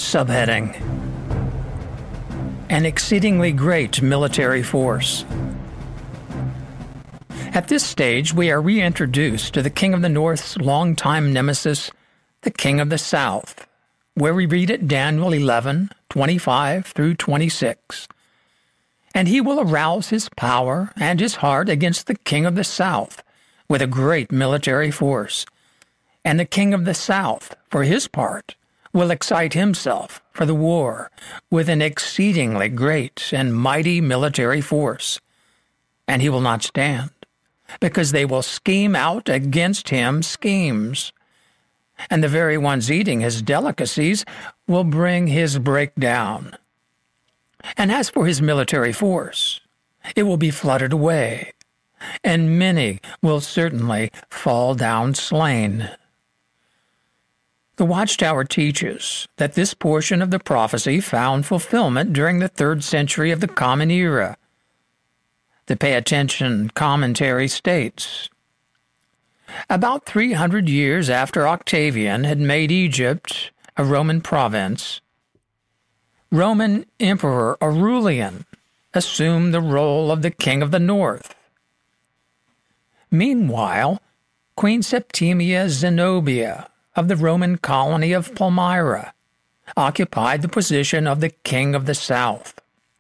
Subheading: An exceedingly great military force. At this stage, we are reintroduced to the King of the North's longtime nemesis, the King of the South, where we read at Daniel 11:25 through 26. And he will arouse his power and his heart against the King of the South with a great military force. And the King of the South, for his part, will excite himself for the war with an exceedingly great and mighty military force. And he will not stand, because they will scheme out against him schemes. And the very ones eating his delicacies will bring his breakdown. And as for his military force, it will be fluttered away, and many will certainly fall down slain. The Watchtower teaches that this portion of the prophecy found fulfillment during the 3rd century of the Common Era. The Pay Attention commentary states, about 300 years after Octavian had made Egypt a Roman province, Roman Emperor Aurelian assumed the role of the King of the North. Meanwhile, Queen Septimia Zenobia of the Roman colony of Palmyra occupied the position of the King of the South.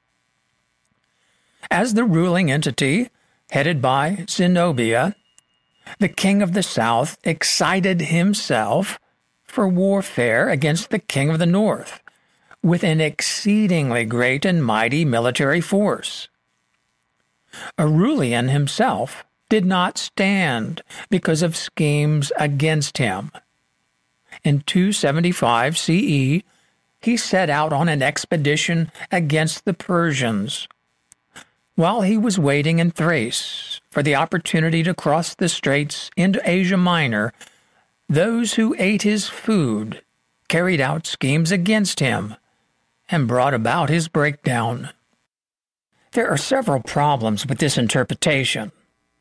As the ruling entity, headed by Zenobia, the King of the South excited himself for warfare against the King of the North with an exceedingly great and mighty military force. Aurelian himself did not stand because of schemes against him. In 275 CE, he set out on an expedition against the Persians. While he was waiting in Thrace for the opportunity to cross the straits into Asia Minor, those who ate his food carried out schemes against him and brought about his breakdown. There are several problems with this interpretation.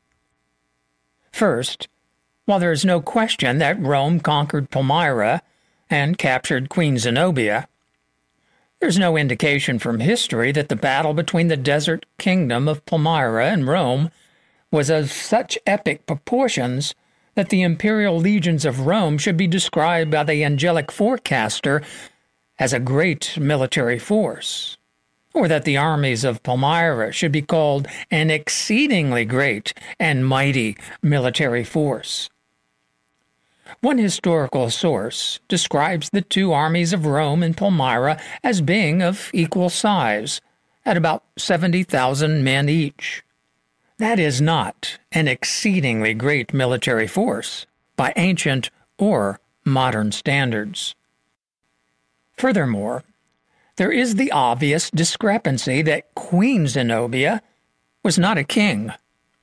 First, while there is no question that Rome conquered Palmyra and captured Queen Zenobia, there's no indication from history that the battle between the desert kingdom of Palmyra and Rome was of such epic proportions that the imperial legions of Rome should be described by the angelic forecaster as a great military force, or that the armies of Palmyra should be called an exceedingly great and mighty military force. One historical source describes the two armies of Rome and Palmyra as being of equal size, at about 70,000 men each. That is not an exceedingly great military force by ancient or modern standards. Furthermore, there is the obvious discrepancy that Queen Zenobia was not a king.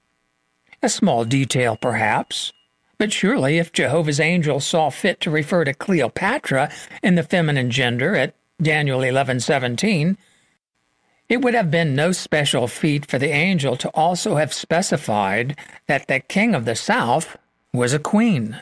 A small detail, perhaps, but surely if Jehovah's angel saw fit to refer to Cleopatra in the feminine gender at Daniel 11:17, it would have been no special feat for the angel to also have specified that the King of the South was a queen.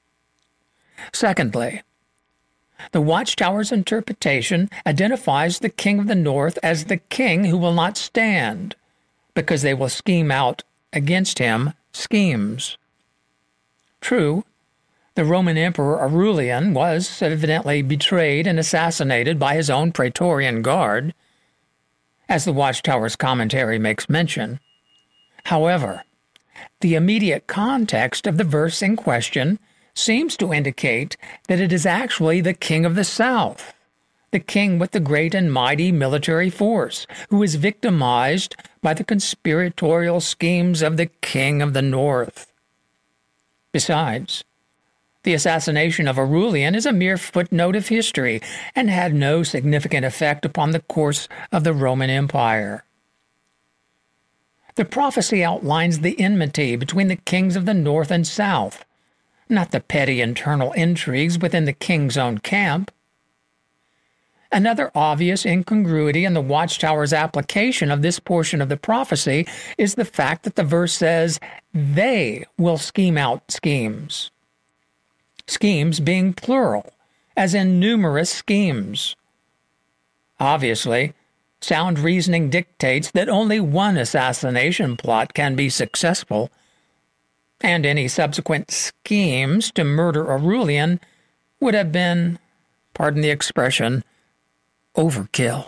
Secondly, the Watchtower's interpretation identifies the King of the North as the king who will not stand, because they will scheme out against him schemes. True, the Roman Emperor Aurelian was evidently betrayed and assassinated by his own Praetorian Guard, as the Watchtower's commentary makes mention. However, the immediate context of the verse in question seems to indicate that it is actually the King of the South, the king with the great and mighty military force, who is victimized by the conspiratorial schemes of the King of the North. Besides, the assassination of Aurelian is a mere footnote of history and had no significant effect upon the course of the Roman Empire. The prophecy outlines the enmity between the kings of the North and South, not the petty internal intrigues within the king's own camp. Another obvious incongruity in the Watchtower's application of this portion of the prophecy is the fact that the verse says, "They will scheme out schemes." Schemes being plural, as in numerous schemes, Obviously, sound reasoning dictates that only one assassination plot can be successful, and any subsequent schemes to murder Aurelian would have been, pardon the expression, overkill.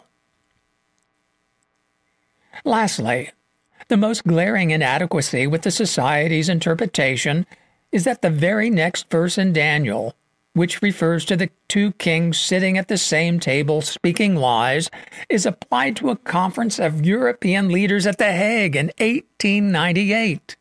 Lastly, the most glaring inadequacy with the Society's interpretation is that the very next verse in Daniel, which refers to the two kings sitting at the same table speaking lies, is applied to a conference of European leaders at The Hague in 1898.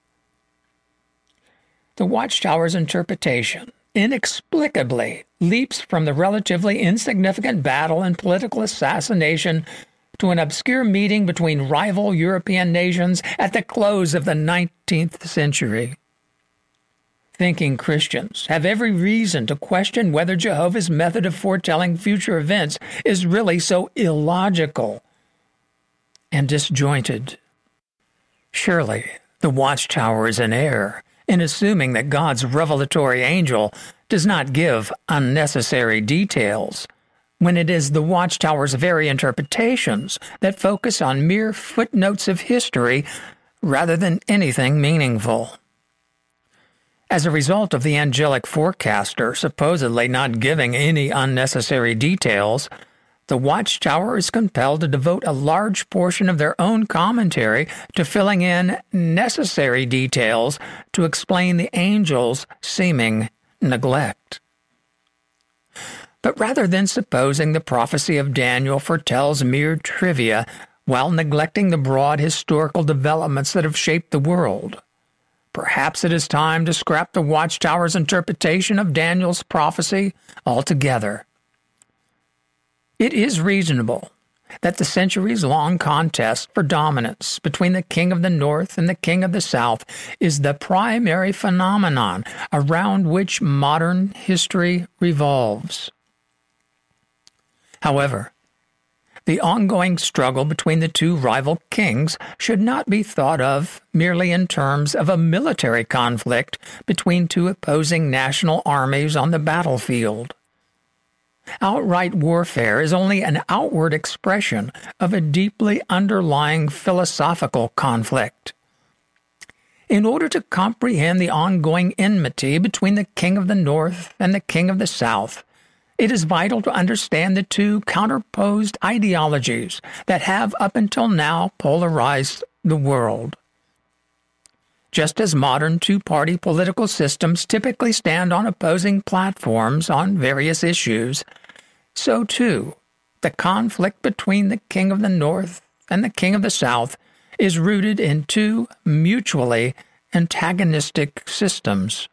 The Watchtower's interpretation inexplicably leaps from the relatively insignificant battle and political assassination to an obscure meeting between rival European nations at the close of the 19th century. Thinking Christians have every reason to question whether Jehovah's method of foretelling future events is really so illogical and disjointed. Surely the Watchtower is in error in assuming that God's revelatory angel does not give unnecessary details, when it is the Watchtower's very interpretations that focus on mere footnotes of history rather than anything meaningful. As a result of the angelic forecaster supposedly not giving any unnecessary details, the Watchtower is compelled to devote a large portion of their own commentary to filling in necessary details to explain the angel's seeming neglect. But rather than supposing the prophecy of Daniel foretells mere trivia while neglecting the broad historical developments that have shaped the world, perhaps it is time to scrap the Watchtower's interpretation of Daniel's prophecy altogether. It is reasonable that the centuries-long contest for dominance between the king of the north and the king of the south is the primary phenomenon around which modern history revolves. However, the ongoing struggle between the two rival kings should not be thought of merely in terms of a military conflict between two opposing national armies on the battlefield. Outright warfare is only an outward expression of a deeply underlying philosophical conflict. In order to comprehend the ongoing enmity between the king of the north and the king of the south, it is vital to understand the two counterposed ideologies that have up until now polarized the world. Just as modern two-party political systems typically stand on opposing platforms on various issues, so too the conflict between the king of the north and the king of the south is rooted in two mutually antagonistic systems.